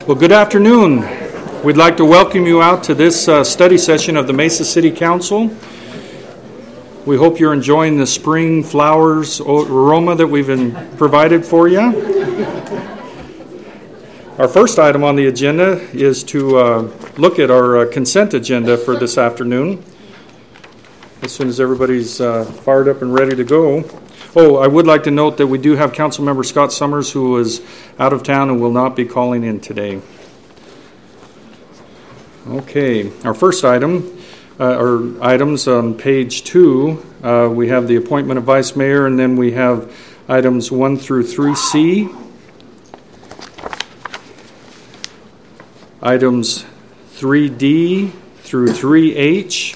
Well, good afternoon. We'd like to welcome you out to this study session of the Mesa City Council. We hope you're enjoying the spring flowers aroma that we've been provided for you. Our first item on the agenda is to look at our consent agenda for this afternoon. As soon as everybody's fired up and ready to go. Oh, I would like to note that we do have Councilmember Scott Summers, who is out of town and will not be calling in today. Okay, our first item, or items on page 2, we have the appointment of Vice Mayor, and then we have items 1 through 3C. Items 3D through 3H.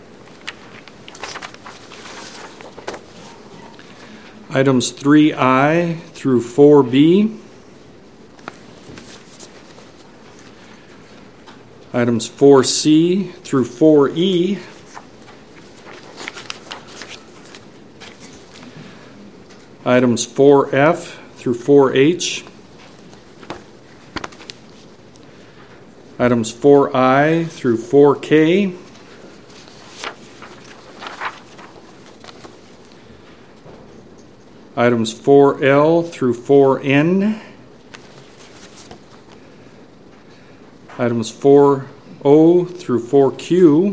Items 3I through 4B. Items 4C through 4E. Items 4F through 4H. Items 4I through 4K. Items 4L through 4N. Items 4O through 4Q.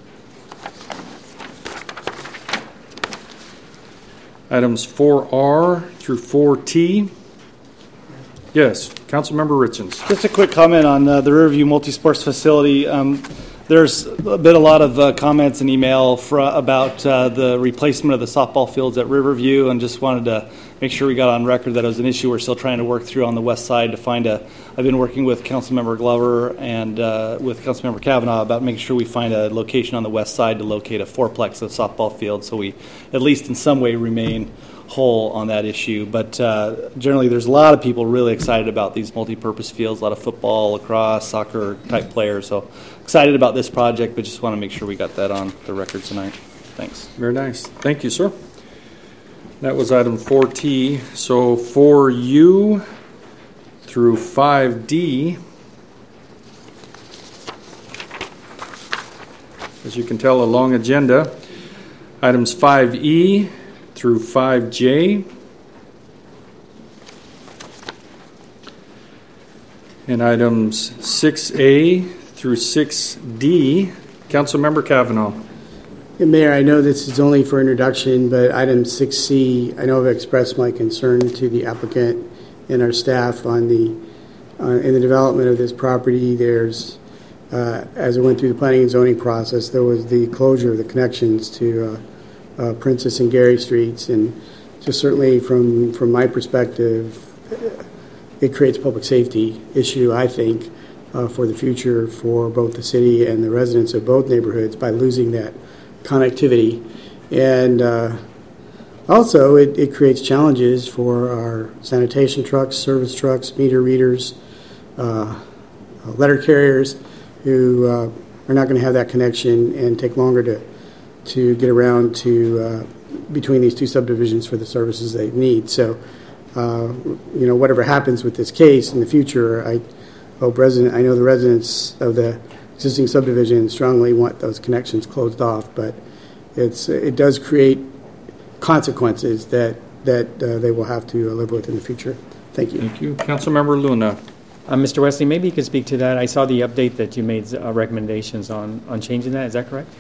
Items 4R through 4T. Yes, Councilmember Richens. Just a quick comment on the Riverview Multisports Facility. There's been a lot of comments and email about the replacement of the softball fields at Riverview, and just wanted to make sure we got on record that it was an issue we're still trying to work through on the west side to find I've been working with Councilmember Glover and with Councilmember Kavanaugh about making sure we find a location on the west side to locate a fourplex of softball fields so we at least in some way remain whole on that issue. But generally there's a lot of people really excited about these multi-purpose fields, a lot of football, lacrosse, soccer type players. So excited about this project, but just want to make sure we got that on the record tonight. Thanks. Very nice. Thank you, sir. That was item 4T. So 4U through 5D. As you can tell, a long agenda. Items 5E through 5J. And items 6A through 6D. Councilmember Kavanaugh. Mayor, I know this is only for introduction, but item 6C, I know I've expressed my concern to the applicant and our staff on in the development of this property. There's, as it went through the planning and zoning process, there was the closure of the connections to Princess and Gary Streets, and just certainly from my perspective, it creates a public safety issue, I think, for the future for both the city and the residents of both neighborhoods by losing that connectivity. And also it creates challenges for our sanitation trucks, service trucks, meter readers, letter carriers who are not going to have that connection and take longer to get around to between these two subdivisions for the services they need. So whatever happens with this case in the future, I know the residents of the existing subdivision strongly want those connections closed off, but it does create consequences that they will have to live with in the future. Thank you. Thank you. Councilmember Luna. Mr. Wesley, maybe you could speak to that. I saw the update that you made recommendations on changing that. Is that correct?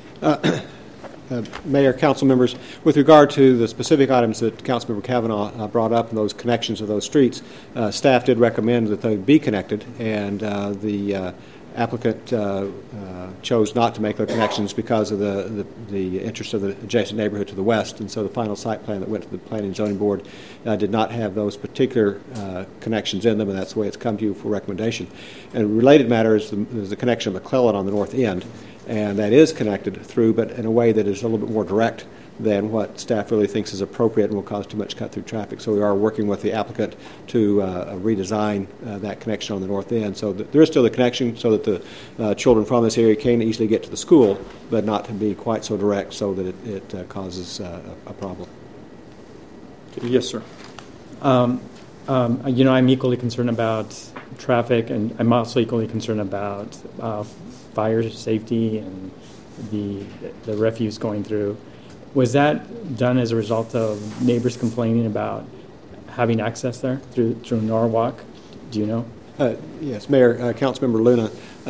Mayor, council members, with regard to the specific items that Councilmember Kavanaugh brought up and those connections of those streets, staff did recommend that they be connected, and the applicant chose not to make the connections because of the interest of the adjacent neighborhood to the west, and so the final site plan that went to the Planning and Zoning Board did not have those particular connections in them, and that's the way it's come to you for recommendation. And a related matter is the connection of McClellan on the north end, and that is connected through, but in a way that is a little bit more direct than what staff really thinks is appropriate and will cause too much cut-through traffic. So we are working with the applicant to redesign that connection on the north end. So there is still a connection so that the children from this area can easily get to the school, but not to be quite so direct so that it causes a problem. Yes, sir. I'm equally concerned about traffic, and I'm also equally concerned about fire safety and the refuse going through. Was that done as a result of neighbors complaining about having access there through Norwalk? Do you know? Yes, Mayor, Councilmember Luna.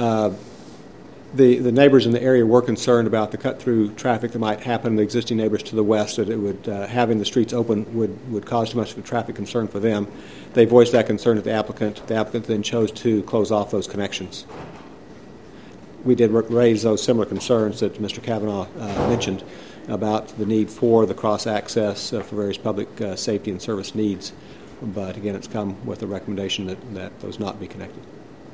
The neighbors in the area were concerned about the cut-through traffic that might happen. The existing neighbors to the west, that it would having the streets open would cause too much of a traffic concern for them. They voiced that concern to the applicant. The applicant then chose to close off those connections. We did raise those similar concerns that Mr. Kavanaugh mentioned about the need for the cross-access for various public safety and service needs. But again, it's come with a recommendation that those not be connected.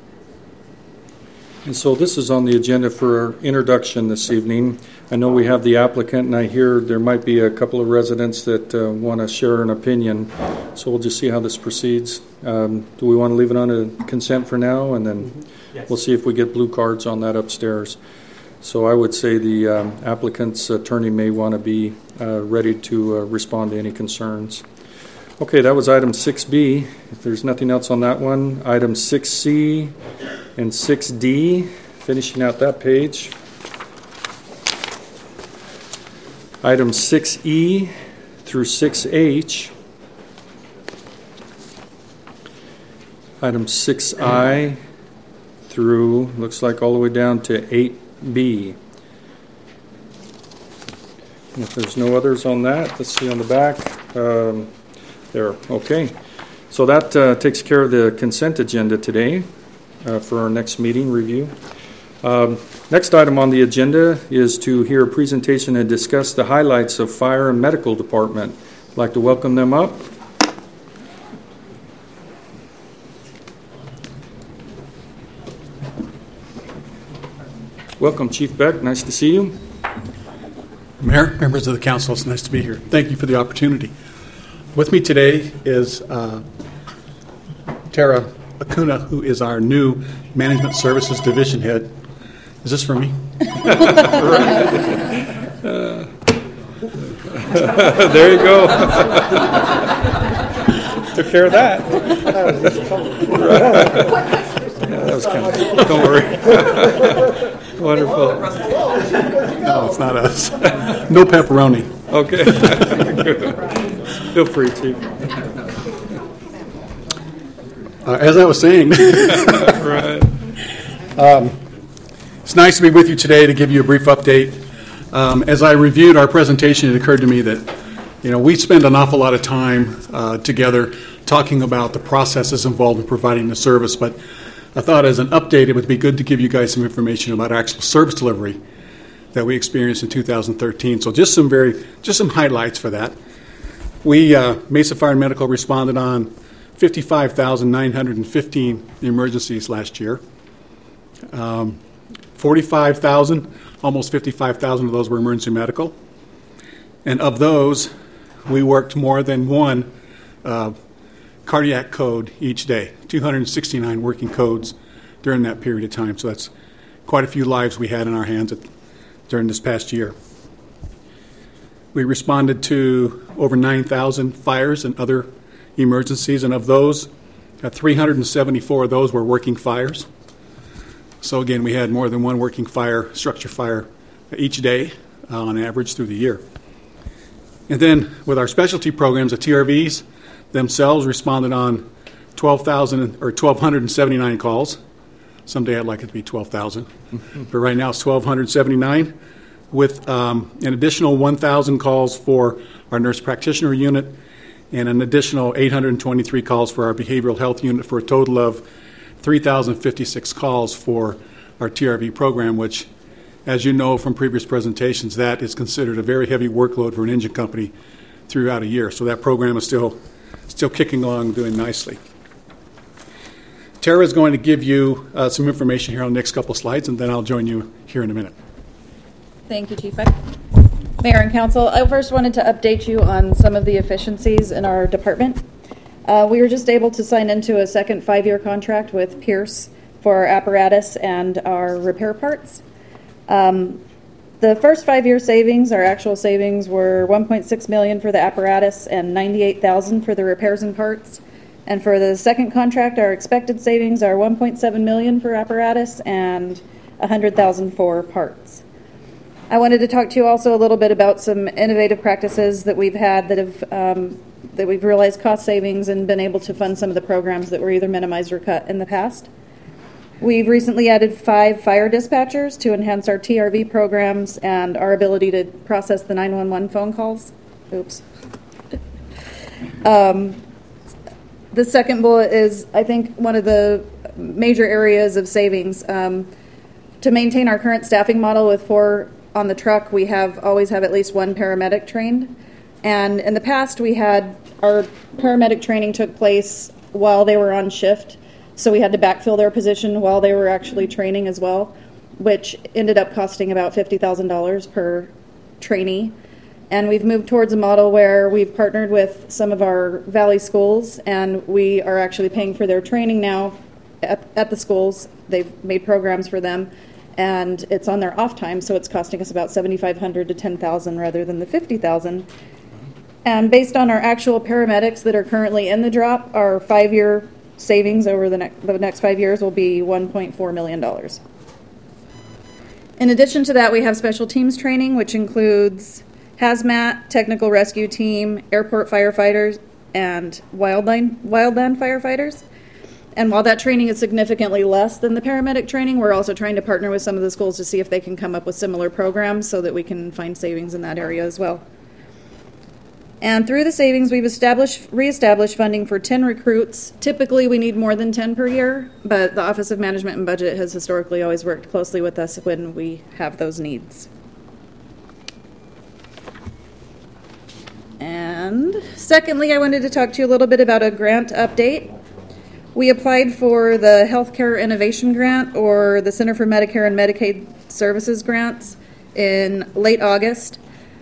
And so this is on the agenda for introduction this evening. I know we have the applicant, and I hear there might be a couple of residents that want to share an opinion. So we'll just see how this proceeds. Do we want to leave it on a consent for now, and then we'll see if we get blue cards on that upstairs. So I would say the applicant's attorney may want to be ready to respond to any concerns. Okay, that was item 6B. If there's nothing else on that one, item 6C and 6D, finishing out that page. Items 6E through 6H. Items 6I through, looks like all the way down to 8B. And if there's no others on that, let's see on the back. There, okay. So that takes care of the consent agenda today for our next meeting review. Next item on the agenda is to hear a presentation and discuss the highlights of Fire and Medical Department. I'd like to welcome them up. Welcome, Chief Beck. Nice to see you. Mayor, members of the council, it's nice to be here. Thank you for the opportunity. With me today is Tara Acuna, who is our new Management Services Division Head. Is this for me? There you go. Took care of that. Yeah, that was kind of, don't worry. Wonderful. No, it's not us. No pepperoni. Okay. Feel free, Chief. As I was saying, Right. it's nice to be with you today to give you a brief update. As I reviewed our presentation, it occurred to me that we spend an awful lot of time together talking about the processes involved in providing the service, but I thought as an update it would be good to give you guys some information about actual service delivery that we experienced in 2013. So just some highlights for that. We, Mesa Fire and Medical, responded on 55,915 emergencies last year. 45,000, almost 55,000 of those were emergency medical. And of those, we worked more than one cardiac code each day, 269 working codes during that period of time. So that's quite a few lives we had in our hands during this past year. We responded to over 9,000 fires and other emergencies, and of those, 374 of those were working fires. So again, we had more than one working fire, structure fire, each day on average through the year. And then with our specialty programs, the TRVs themselves responded on 1,279 calls. Someday I'd like it to be 12,000. But right now it's 1,279 with an additional 1,000 calls for our nurse practitioner unit and an additional 823 calls for our behavioral health unit, for a total of 3,056 calls for our TRV program, which, as you know from previous presentations, that is considered a very heavy workload for an engine company throughout a year. So that program is still kicking along, doing nicely. Tara is going to give you some information here on the next couple of slides, and then I'll join you here in a minute. Thank you, Chief Beck. Mayor and Council, I first wanted to update you on some of the efficiencies in our department. We were just able to sign into a second 5-year contract with Pierce for our apparatus and our repair parts. The first 5-year savings, our actual savings, were $1.6 million for the apparatus and $98,000 for the repairs and parts. And for the second contract, our expected savings are $1.7 million for apparatus and $100,000 for parts. I wanted to talk to you also a little bit about some innovative practices that we've had that have that we've realized cost savings and been able to fund some of the programs that were either minimized or cut in the past. We've recently added 5 fire dispatchers to enhance our TRV programs and our ability to process the 911 phone calls. Oops. The second bullet is, I think, one of the major areas of savings. To maintain our current staffing model with 4 on the truck, we always have at least 1 paramedic trained. And in the past, our paramedic training took place while they were on shift, so we had to backfill their position while they were actually training as well, which ended up costing about $50,000 per trainee. And we've moved towards a model where we've partnered with some of our Valley schools, and we are actually paying for their training now at the schools. They've made programs for them, and it's on their off time, so it's costing us about $7,500 to $10,000 rather than the $50,000. And based on our actual paramedics that are currently in the drop, our 5-year savings over the next 5 years will be $1.4 million. In addition to that, we have special teams training, which includes hazmat, technical rescue team, airport firefighters, and wildland firefighters. And while that training is significantly less than the paramedic training, we're also trying to partner with some of the schools to see if they can come up with similar programs so that we can find savings in that area as well. And through the savings, we've reestablished funding for 10 recruits. Typically, we need more than 10 per year, but the Office of Management and Budget has historically always worked closely with us when we have those needs. And secondly, I wanted to talk to you a little bit about a grant update. We applied for the Healthcare Innovation Grant, or the Center for Medicare and Medicaid Services grants, in late August.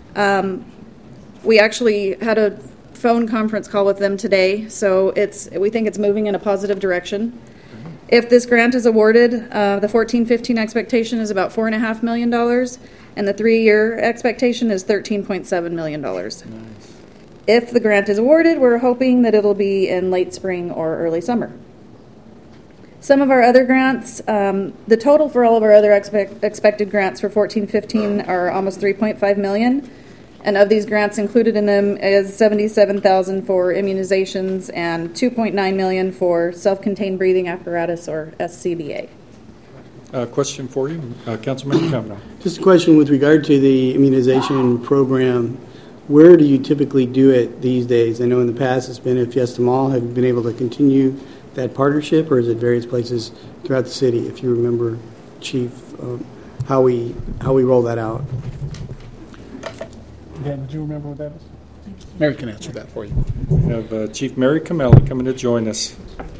We actually had a phone conference call with them today, so we think it's moving in a positive direction. If this grant is awarded, the 14-15 expectation is about $4.5 million, and the 3-year expectation is $13.7 million. Nice. If the grant is awarded, we're hoping that it'll be in late spring or early summer. Some of our other grants, the total for all of our other expected grants for 14-15 are almost $3.5 million. And of these grants, included in them is $77,000 for immunizations and $2.9 million for self-contained breathing apparatus, or SCBA. Question for you, Councilmember Kavanaugh. Just a question with regard to the immunization program. Where do you typically do it these days? I know in the past it's been at Fiesta Mall. Have you been able to continue that partnership, or is it various places throughout the city? If you remember, Chief, how we roll that out. Dan, did you remember what that is? Mary can answer that for you. We have Chief Mary Camelli coming to join us.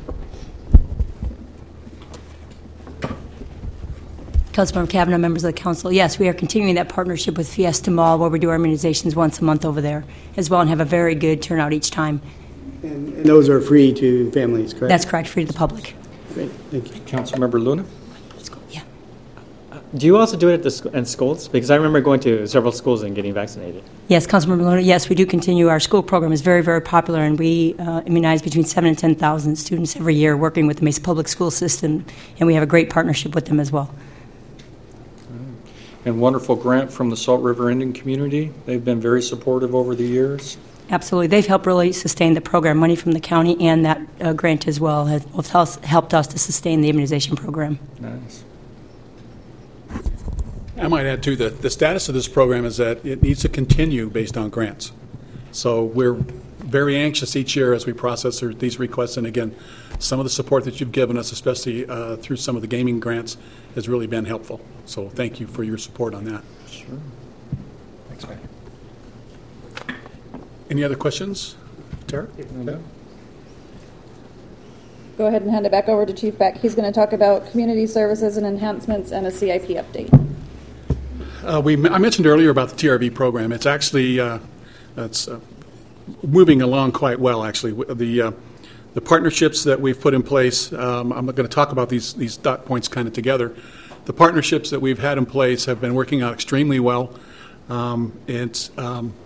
Councilmember Kavanaugh, members of the council, yes, we are continuing that partnership with Fiesta Mall, where we do our immunizations once a month over there as well, and have a very good turnout each time. And those are free to families, correct? That's correct, free to the public. Great, thank you. Councilmember Luna. Yeah. Do you also do it at schools? Because I remember going to several schools and getting vaccinated. Yes, Councilmember Luna, yes, we do continue. Our school program is very, very popular, and we immunize between 7,000 and 10,000 students every year working with the Mesa Public School System, and we have a great partnership with them as well. And wonderful grant from the Salt River Indian community. They've been very supportive over the years. Absolutely. They've helped really sustain the program. Money from the county and that grant as well has helped us to sustain the immunization program. Nice. I might add, too, that the status of this program is that it needs to continue based on grants. So we're very anxious each year as we process these requests. And, again, some of the support that you've given us, especially through some of the gaming grants, has really been helpful. So thank you for your support on that. Sure. Thanks, Mayor. Any other questions? Tara? No. Go ahead and hand it back over to Chief Beck. He's going to talk about community services and enhancements and a CIP update. I mentioned earlier about the TRV program. It's actually moving along quite well, actually. The partnerships that we've put in place, I'm going to talk about these dot points kind of together. The partnerships that we've had in place have been working out extremely well.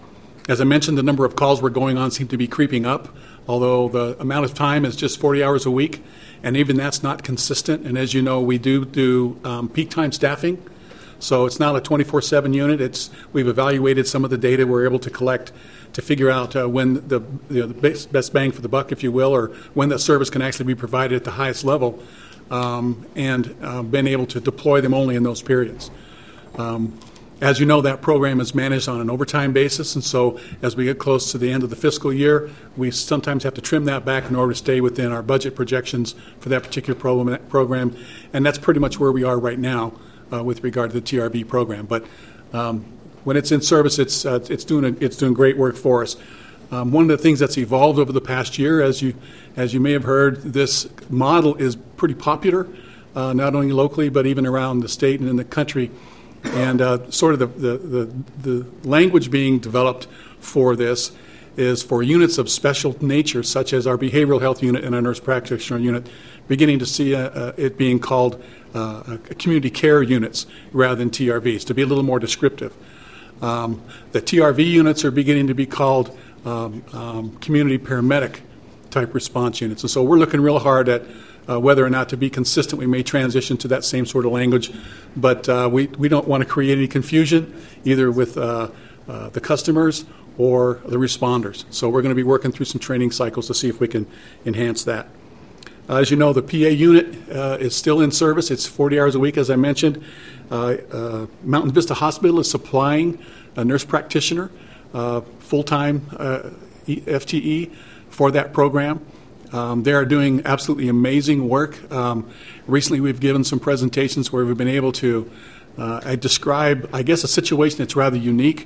As I mentioned, the number of calls we're going on seem to be creeping up, although the amount of time is just 40 hours a week, and even that's not consistent. And as you know, we do peak time staffing, so it's not a 24/7 unit. We've evaluated some of the data we're able to collect to figure out when the best bang for the buck, if you will, or when that service can actually be provided at the highest level, and been able to deploy them only in those periods. As you know, that program is managed on an overtime basis, and so as we get close to the end of the fiscal year, we sometimes have to trim that back in order to stay within our budget projections for that particular program, and that's pretty much where we are right now with regard to the TRV program. But when it's in service, it's doing great work for us. One of the things that's evolved over the past year, as you may have heard, this model is pretty popular, not only locally but even around the state and in the country. And sort of the language being developed for this is for units of special nature, such as our behavioral health unit and our nurse practitioner unit, beginning to see it being called community care units rather than TRVs, to be a little more descriptive. The TRV units are beginning to be called community paramedic type response units. And so we're looking real hard at whether or not, to be consistent, we may transition to that same sort of language, but we don't want to create any confusion either with the customers or the responders. So we're going to be working through some training cycles to see if we can enhance that. As you know, the PA unit is still in service. It's 40 hours a week, as I mentioned. Mountain Vista Hospital is supplying a nurse practitioner, full-time FTE for that program. They are doing absolutely amazing work. Recently, we've given some presentations where we've been able to describe, I guess, a situation that's rather unique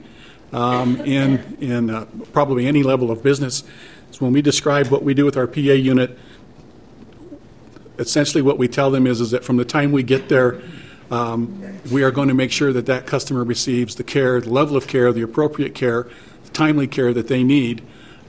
in probably any level of business. So when we describe what we do with our PA unit, essentially what we tell them is that from the time we get there, we are going to make sure that that customer receives the care, the level of care, the appropriate care, the timely care that they need,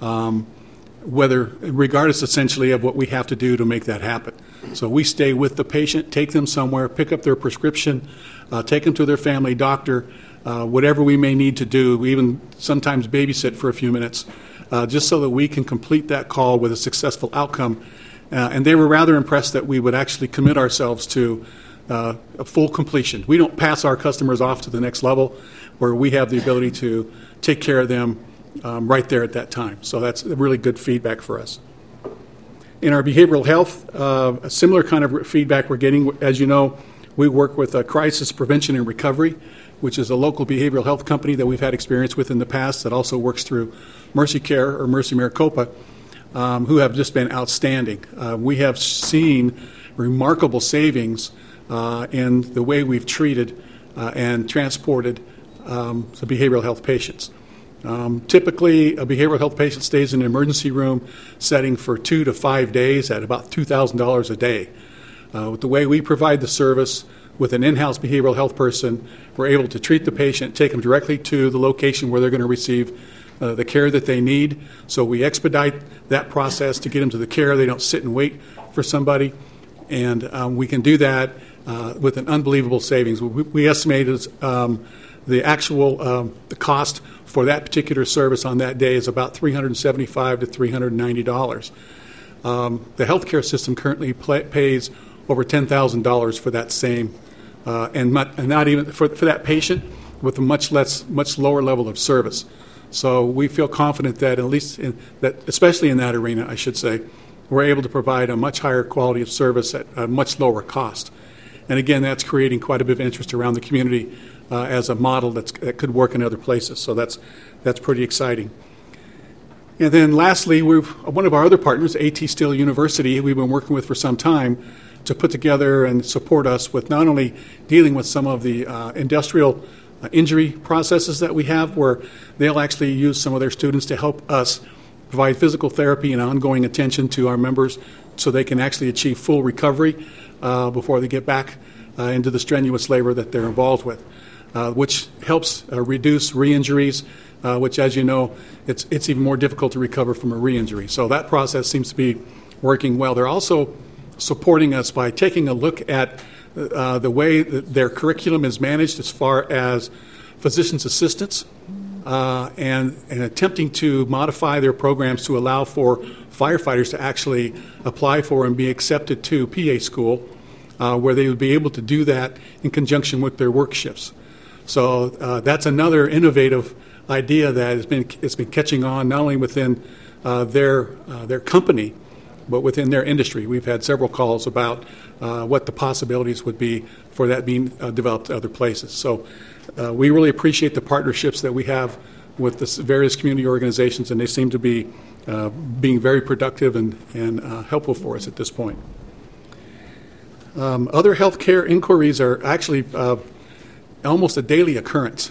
regardless essentially of what we have to do to make that happen. So we stay with the patient, take them somewhere, pick up their prescription, take them to their family doctor, whatever we may need to do. We even sometimes babysit for a few minutes, just so that we can complete that call with a successful outcome. And they were rather impressed that we would actually commit ourselves to a full completion. We don't pass our customers off to the next level, where we have the ability to take care of them right there at that time. So that's really good feedback for us. In our behavioral health, a similar kind of feedback we're getting. As you know, we work with Crisis Prevention and Recovery, which is a local behavioral health company that we've had experience with in the past that also works through Mercy Care or Mercy Maricopa, who have just been outstanding. We have seen remarkable savings in the way we've treated and transported the behavioral health patients. Typically, a behavioral health patient stays in an emergency room setting for 2 to 5 days at about $2,000 a day. With the way we provide the service with an in-house behavioral health person, we're able to treat the patient, take them directly to the location where they're going to receive the care that they need. So we expedite that process to get them to the care. They don't sit and wait for somebody. And we can do that with an unbelievable savings. We estimate the actual the cost for that particular service on that day is about $375 to $390. The healthcare system currently pays over $10,000 for that same, and not even for that patient, with a much lower level of service. So we feel confident that especially in that arena, I should say, we're able to provide a much higher quality of service at a much lower cost. And again, that's creating quite a bit of interest around the community as a model that could work in other places. So that's pretty exciting. And then lastly, one of our other partners, A.T. Still University, we've been working with for some time to put together and support us with not only dealing with some of the industrial injury processes that we have, where they'll actually use some of their students to help us provide physical therapy and ongoing attention to our members so they can actually achieve full recovery before they get back into the strenuous labor that they're involved with, which helps reduce re-injuries, which, as you know, it's even more difficult to recover from a re-injury. So that process seems to be working well. They're also supporting us by taking a look at the way that their curriculum is managed as far as physician's assistants. and attempting to modify their programs to allow for firefighters to actually apply for and be accepted to PA school, where they would be able to do that in conjunction with their work shifts. So that's another innovative idea that it's been catching on not only within their company, but within their industry. We've had several calls about what the possibilities would be for that being developed other places. So we really appreciate the partnerships that we have with the various community organizations, and they seem to be being very productive and helpful for us at this point. Other healthcare inquiries are actually almost a daily occurrence.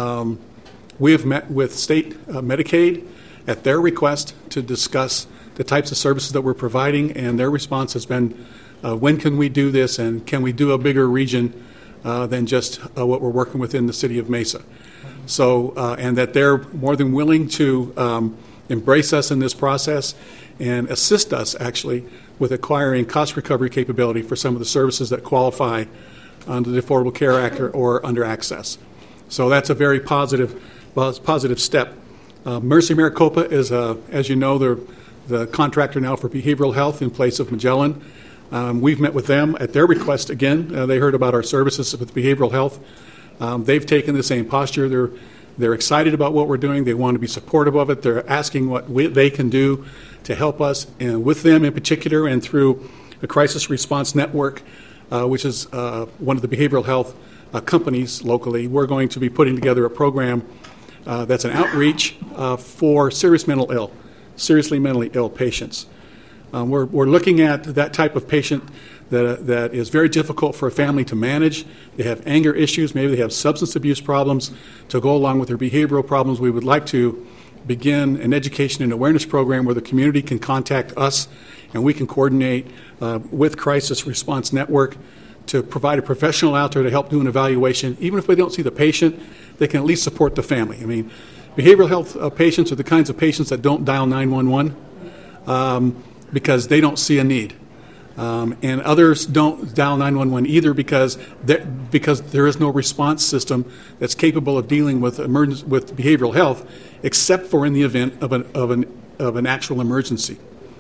We have met with state Medicaid at their request to discuss the types of services that we're providing, and their response has been, when can we do this, and can we do a bigger region than just what we're working with in the city of Mesa? So, and that they're more than willing to embrace us in this process and assist us, actually, with acquiring cost recovery capability for some of the services that qualify under the Affordable Care Act or under Access. So that's a very positive step. Mercy Maricopa is, as you know, they're the contractor now for behavioral health in place of Magellan. We've met with them at their request again. They heard about our services with behavioral health. They've taken the same posture. They're excited about what we're doing. They want to be supportive of it. They're asking what they can do to help us, and with them in particular, and through the Crisis Response Network, which is one of the behavioral health companies locally. We're going to be putting together a program that's an outreach for seriously mentally ill patients. We're looking at that type of patient that is very difficult for a family to manage. They have anger issues, maybe they have substance abuse problems to go along with their behavioral problems. We would like to begin an education and awareness program where the community can contact us and we can coordinate with Crisis Response Network to provide a professional out there to help do an evaluation. Even if they don't see the patient, they can at least support the family. I mean, behavioral health patients are the kinds of patients that don't dial 911 because they don't see a need. And others don't dial 911 either because there is no response system that's capable of dealing with behavioral health, except for in the event of an actual emergency.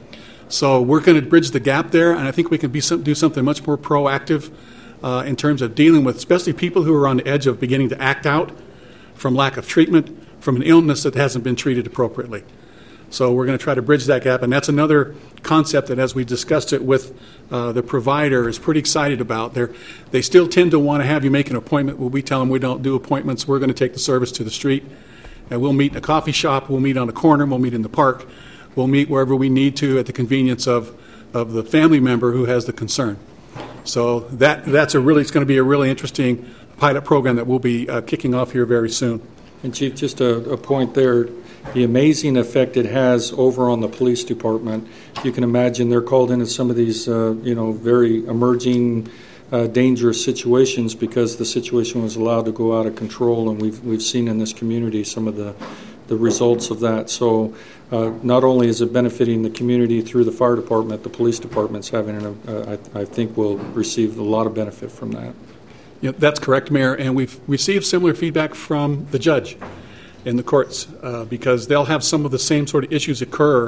So we're going to bridge the gap there, and I think we can do something much more proactive in terms of dealing with, especially people who are on the edge of beginning to act out from lack of treatment, from an illness that hasn't been treated appropriately. So we're going to try to bridge that gap, and that's another concept that, as we discussed it with the provider, is pretty excited about. They still tend to want to have you make an appointment. When we tell them we don't do appointments, we're going to take the service to the street, and we'll meet in a coffee shop, we'll meet on a corner, we'll meet in the park, we'll meet wherever we need to at the convenience of the family member who has the concern. So it's going to be a really interesting pilot program that we'll be kicking off here very soon. And Chief, just a point there, the amazing effect it has over on the police department. You can imagine they're called into some of these, very emerging, dangerous situations because the situation was allowed to go out of control, and we've seen in this community some of the results of that. So not only is it benefiting the community through the fire department, the police department's having, I think, will receive a lot of benefit from that. Yeah, that's correct, Mayor, and we've received similar feedback from the judge in the courts because they'll have some of the same sort of issues occur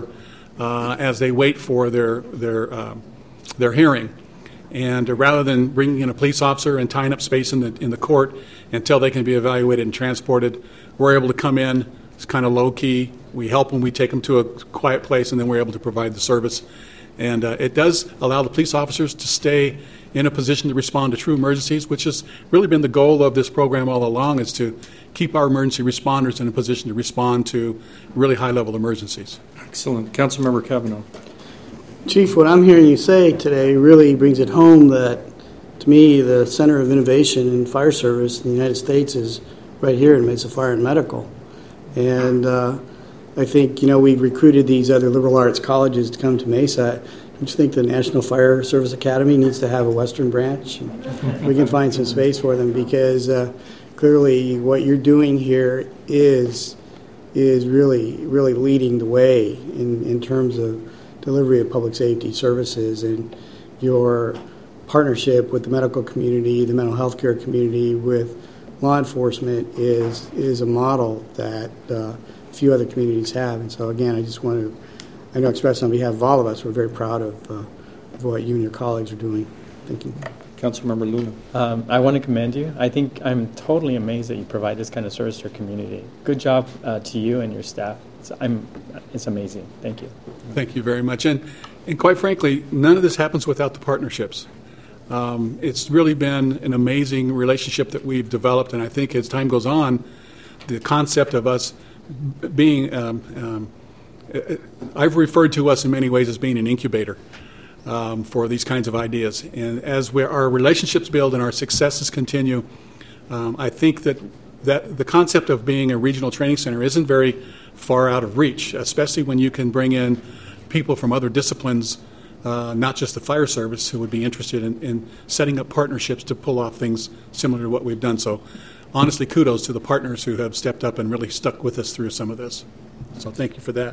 as they wait for their hearing. And rather than bringing in a police officer and tying up space in the court until they can be evaluated and transported, we're able to come in. It's kind of low-key. We help them. We take them to a quiet place, and then we're able to provide the service. And it does allow the police officers to stay in a position to respond to true emergencies, which has really been the goal of this program all along, is to keep our emergency responders in a position to respond to really high-level emergencies. Excellent. Councilmember Cavanaugh. Chief, what I'm hearing you say today really brings it home that, to me, the center of innovation in fire service in the United States is right here in Mesa Fire and Medical. And I think, we've recruited these other liberal arts colleges to come to Mesa. I just think the National Fire Service Academy needs to have a Western branch. We can find some space for them because clearly what you're doing here is really, really leading the way in terms of delivery of public safety services, and your partnership with the medical community, the mental health care community, with law enforcement is a model that few other communities have. And so, again, I know express on behalf of all of us, we're very proud of what you and your colleagues are doing. Thank you. Councilmember Luna. I want to commend you. I think I'm totally amazed that you provide this kind of service to your community. Good job to you and your staff. It's amazing. Thank you. Thank you very much. And quite frankly, none of this happens without the partnerships. It's really been an amazing relationship that we've developed, and I think as time goes on, the concept of us being, I've referred to us in many ways as being an incubator for these kinds of ideas. And as our relationships build and our successes continue, I think that the concept of being a regional training center isn't very far out of reach, especially when you can bring in people from other disciplines, not just the fire service, who would be interested in setting up partnerships to pull off things similar to what we've done. So honestly, kudos to the partners who have stepped up and really stuck with us through some of this. So thank you for that.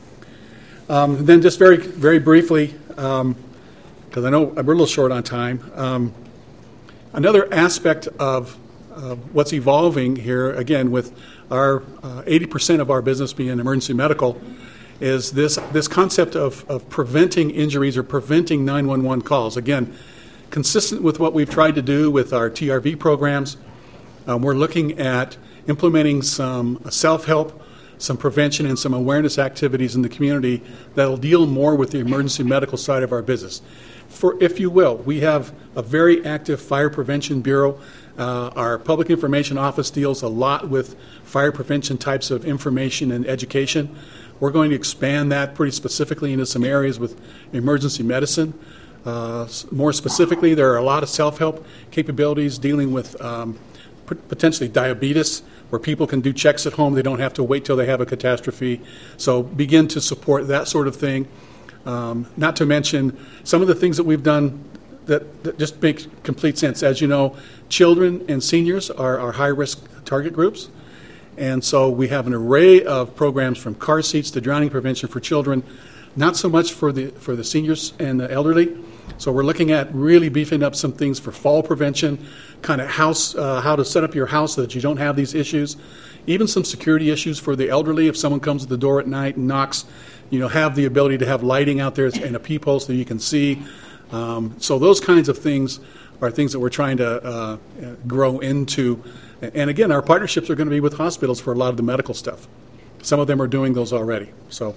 Then just very, very briefly, because I know we're a little short on time, another aspect of what's evolving here, again, with our 80% of our business being emergency medical, is this concept of preventing injuries or preventing 911 calls. Again, consistent with what we've tried to do with our TRV programs, we're looking at implementing some self-help, some prevention, and some awareness activities in the community that'll deal more with the emergency medical side of our business. If you will, we have a very active fire prevention bureau. Our public information office deals a lot with fire prevention types of information and education. We're going to expand that pretty specifically into some areas with emergency medicine. More specifically, there are a lot of self-help capabilities dealing with potentially diabetes, where people can do checks at home. They don't have to wait till they have a catastrophe. So begin to support that sort of thing. Not to mention some of the things that we've done that just make complete sense. As you know, children and seniors are high-risk target groups. And so we have an array of programs from car seats to drowning prevention for children, not so much for the seniors and the elderly. So we're looking at really beefing up some things for fall prevention, kind of how to set up your house so that you don't have these issues. Even some security issues for the elderly. If someone comes to the door at night and knocks, have the ability to have lighting out there and a peephole so you can see. So those kinds of things are things that we're trying to grow into. And again, our partnerships are going to be with hospitals for a lot of the medical stuff. Some of them are doing those already. So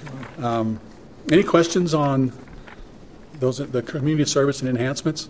any questions on the community service and enhancements?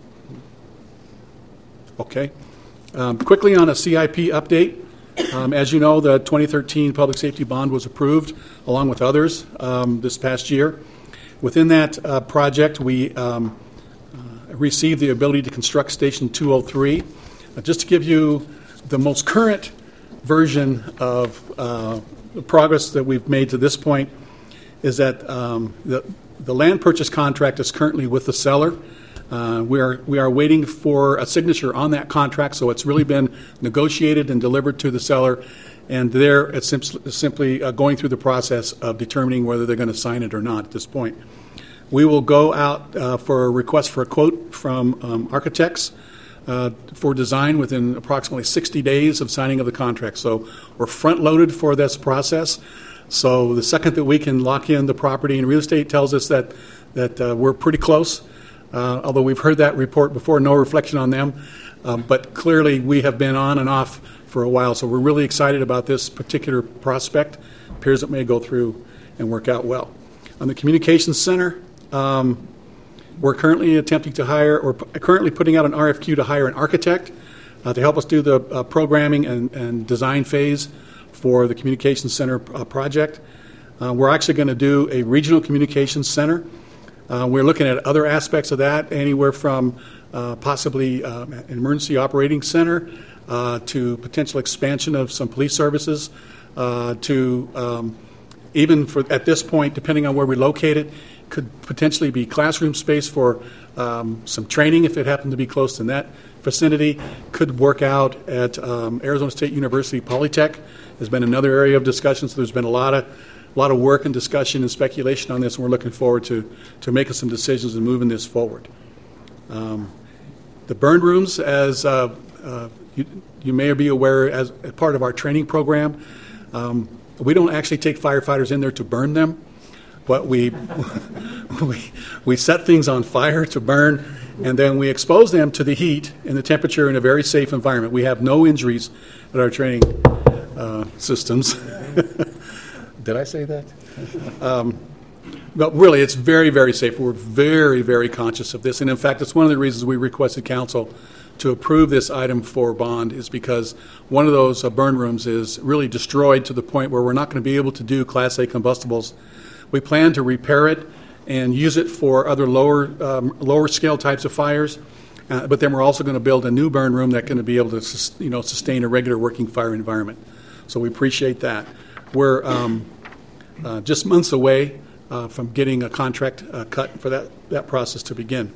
Okay. Quickly on a CIP update. As you know, the 2013 public safety bond was approved along with others this past year. Within that project, we received the ability to construct Station 203. Just to give you the most current version of the progress that we've made to this point is that the land purchase contract is currently with the seller. We are waiting for a signature on that contract, so it's really been negotiated and delivered to the seller, and it's simply going through the process of determining whether they're going to sign it or not at this point. We will go out for a request for a quote from architects for design within approximately 60 days of signing of the contract. So we're front-loaded for this process. So the second that we can lock in the property, and real estate tells us that we're pretty close, although we've heard that report before, no reflection on them. But clearly we have been on and off for a while, so we're really excited about this particular prospect. Appears it may go through and work out well. On the communications center, we're currently attempting to hire, or currently putting out an RFQ to hire an architect to help us do the programming and design phase for the communications center project. We're actually going to do a regional communications center. We're looking at other aspects of that, anywhere from possibly an emergency operating center to potential expansion of some police services to even at this point, depending on where we locate it, could potentially be classroom space for some training if it happened to be close in that vicinity. Could work out at Arizona State University Polytech. Has been another area of discussion, so there's been a lot of work and discussion and speculation on this, and we're looking forward to making some decisions and moving this forward. The burn rooms, as you may be aware, as part of our training program, we don't actually take firefighters in there to burn them, but we set things on fire to burn, and then we expose them to the heat and the temperature in a very safe environment. We have no injuries at our training systems. Did I say that? But really, it's very, very safe. We're very, very conscious of this. And in fact, it's one of the reasons we requested council to approve this item for bond, is because one of those burn rooms is really destroyed to the point where we're not going to be able to do Class A combustibles. We plan to repair it and use it for other lower scale types of fires. But then we're also going to build a new burn room that's going to be able to sustain a regular working fire environment. So we appreciate that. We're just months away from getting a contract cut for that process to begin.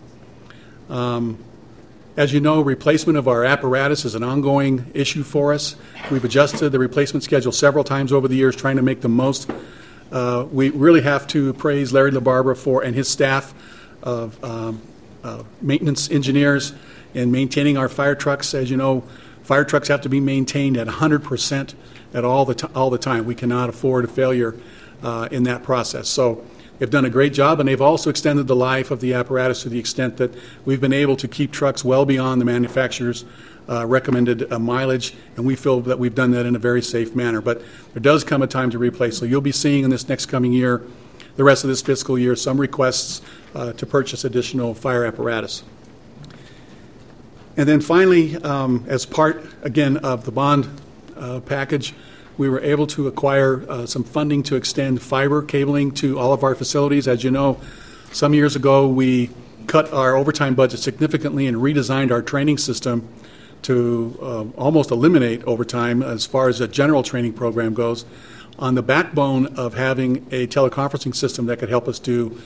As you know, replacement of our apparatus is an ongoing issue for us. We've adjusted the replacement schedule several times over the years, trying to make the most. We really have to praise Larry LaBarbera and his staff of maintenance engineers in maintaining our fire trucks. As you know, fire trucks have to be maintained at 100% at all the time. We cannot afford a failure in that process. So they've done a great job, and they've also extended the life of the apparatus to the extent that we've been able to keep trucks well beyond the manufacturer's recommended mileage, and we feel that we've done that in a very safe manner. But there does come a time to replace. So you'll be seeing in this next coming year, the rest of this fiscal year, some requests to purchase additional fire apparatus. And then finally, as part, again, of the bond package, we were able to acquire some funding to extend fiber cabling to all of our facilities. As you know, some years ago, we cut our overtime budget significantly and redesigned our training system to almost eliminate overtime as far as a general training program goes, on the backbone of having a teleconferencing system that could help us do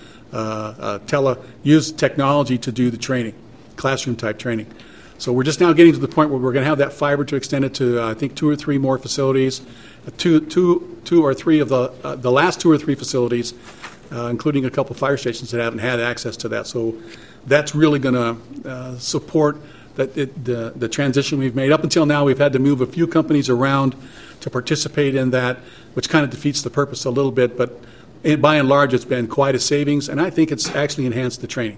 use technology to do the training, classroom-type training. So we're just now getting to the point where we're going to have that fiber to extend it to, I think, 2 or 3 more facilities, two or three of the last 2 or 3 facilities, including a couple fire stations that haven't had access to that. So that's really going to support the transition we've made. Up until now, we've had to move a few companies around to participate in that, which kind of defeats the purpose a little bit. But by and large, it's been quite a savings, and I think it's actually enhanced the training.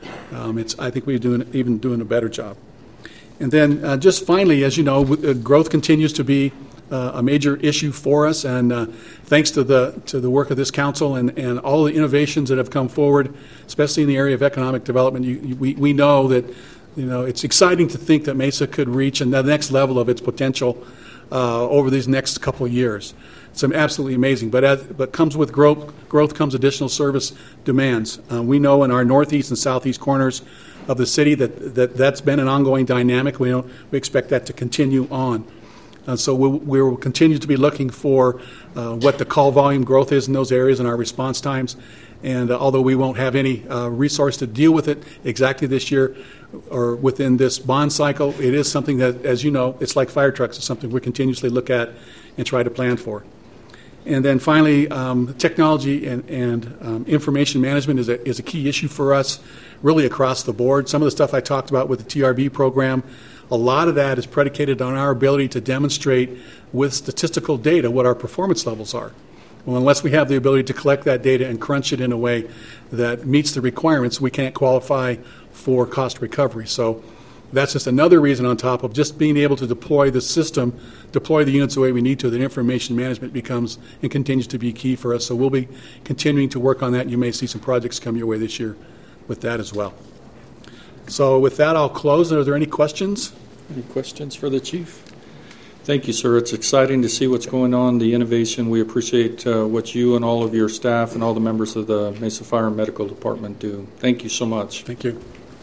I think we're doing a better job. And then just finally, as you know, growth continues to be a major issue for us, and thanks to the work of this council and all the innovations that have come forward, especially in the area of economic development, we know that it's exciting to think that Mesa could reach the next level of its potential over these next couple of years. It's absolutely amazing, but comes with growth comes additional service demands. We know in our northeast and southeast corners of the city that's been an ongoing dynamic. We expect that to continue on. So we will continue to be looking for what the call volume growth is in those areas and our response times. And although we won't have any resource to deal with it exactly this year or within this bond cycle, it is something that, as you know, it's like fire trucks. It's something we continuously look at and try to plan for. And then finally, technology and information management is a key issue for us, really across the board. Some of the stuff I talked about with the TRB program, a lot of that is predicated on our ability to demonstrate with statistical data what our performance levels are. Well, unless we have the ability to collect that data and crunch it in a way that meets the requirements, we can't qualify for cost recovery. So that's just another reason on top of just being able to deploy the system, deploy the units the way we need to, that information management becomes and continues to be key for us. So we'll be continuing to work on that. You may see some projects come your way this year with that as well. So with that, I'll close. Are there any questions? Any questions for the chief? Thank you, sir. It's exciting to see what's going on, the innovation. We appreciate what you and all of your staff and all the members of the Mesa Fire and Medical Department do. Thank you so much. Thank you.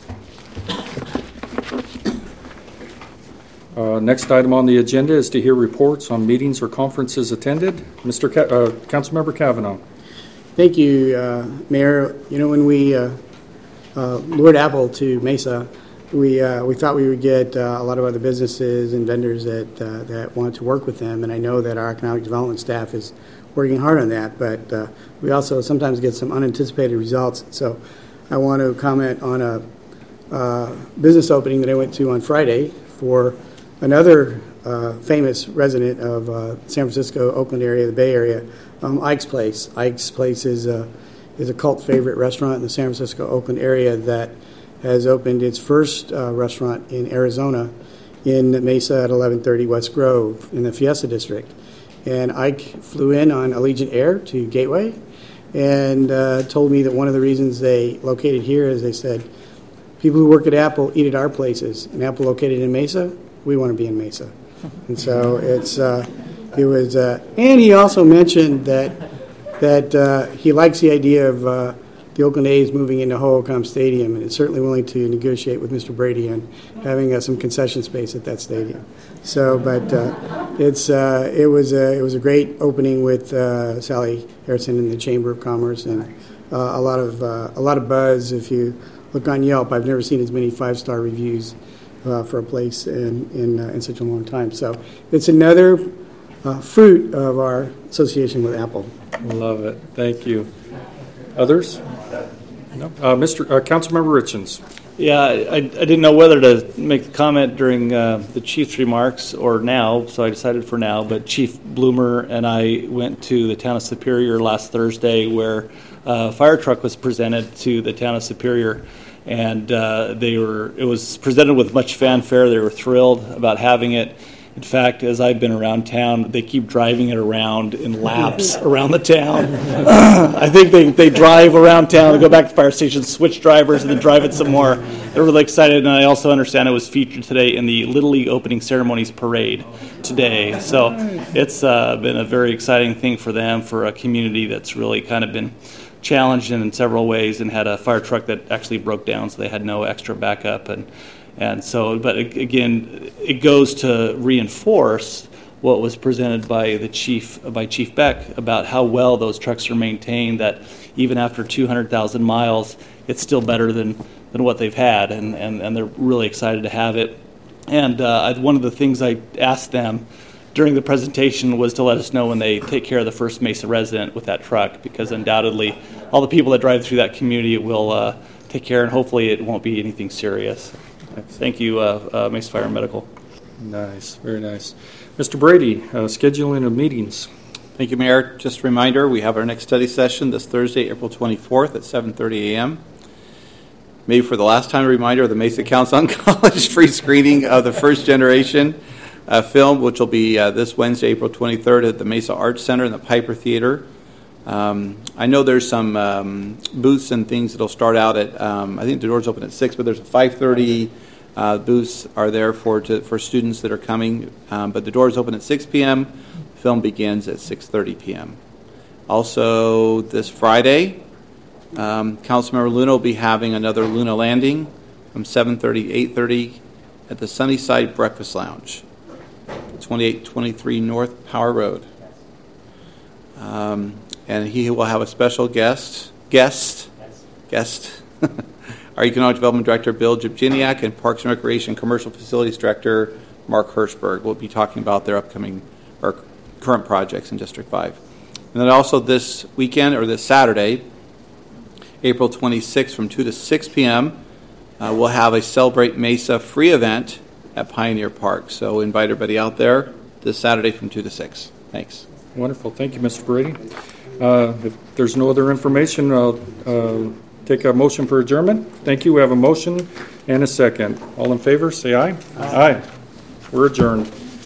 Next item on the agenda is to hear reports on meetings or conferences attended. Councilmember Kavanaugh. Thank you, Mayor. When we lured Apple to Mesa, we thought we would get a lot of other businesses and vendors that wanted to work with them, and I know that our economic development staff is working hard on that, but we also sometimes get some unanticipated results. So I want to comment on a business opening that I went to on Friday for another famous resident of San Francisco, Oakland area, the Bay Area, Ike's Place. Ike's Place is a cult favorite restaurant in the San Francisco, Oakland area that has opened its first restaurant in Arizona in Mesa at 1130 West Grove in the Fiesta District. And Ike flew in on Allegiant Air to Gateway and told me that one of the reasons they located here is they said, people who work at Apple eat at our places. And Apple located in Mesa, we want to be in Mesa. And so and he also mentioned that he likes the idea of the Oakland A's moving into Hohokam Stadium, and is certainly willing to negotiate with Mr. Brady on having some concession space at that stadium. So, but it was a great opening with Sally Harrison in the Chamber of Commerce, and a lot of buzz. If you look on Yelp, I've never seen as many 5-star reviews for a place in such a long time. So, it's another fruit of our association with Apple. Love it. Thank you. Others? No. Councilmember Richens. Yeah, I didn't know whether to make the comment during the chief's remarks or now, so I decided for now. But Chief Bloomer and I went to the town of Superior last Thursday, where a fire truck was presented to the town of Superior, and it was presented with much fanfare. They were thrilled about having it. In fact, as I've been around town, they keep driving it around in laps around the town. I think they drive around town and go back to the fire station, switch drivers, and then drive it some more. They're really excited, and I also understand it was featured today in the Little League opening ceremonies parade today. So it's been a very exciting thing for them, for a community that's really kind of been challenged in several ways and had a fire truck that actually broke down, so they had no extra backup. And so, but again, it goes to reinforce what was presented by Chief Beck about how well those trucks are maintained, that even after 200,000 miles, it's still better than what they've had, and they're really excited to have it. And one of the things I asked them during the presentation was to let us know when they take care of the first Mesa resident with that truck, because undoubtedly all the people that drive through that community will take care, and hopefully it won't be anything serious. Thank you, Mesa Fire and Medical. Nice, very nice. Mr. Brady, scheduling of meetings. Thank you, Mayor. Just a reminder, we have our next study session this Thursday, April 24th at 7:30 a.m. Maybe for the last time, a reminder of the Mesa Council on College free screening of the First Generation film, which will be this Wednesday, April 23rd at the Mesa Arts Center in the Piper Theater. I know there's some booths and things that'll start out at, I think the doors open at 6, but there's a 5:30 booths are there for students that are coming, but the doors open at 6 p.m. The film begins at 6:30 p.m. Also, this Friday, Councilmember Luna will be having another Luna Landing from 7:30 to 8:30 at the Sunnyside Breakfast Lounge, 2823 North Power Road. And he will have a special guest, our Economic Development Director, Bill Jibginiak, and Parks and Recreation Commercial Facilities Director, Mark Hirschberg. We'll be talking about their upcoming or current projects in District 5. And then also this weekend, or this Saturday, April 26th from 2 to 6 p.m., we'll have a Celebrate Mesa free event at Pioneer Park. So invite everybody out there this Saturday from 2 to 6. Thanks. Wonderful. Thank you, Mr. Brady. If there's no other information, I'll take a motion for adjournment. Thank you. We have a motion and a second. All in favor, say aye. Aye. We're adjourned.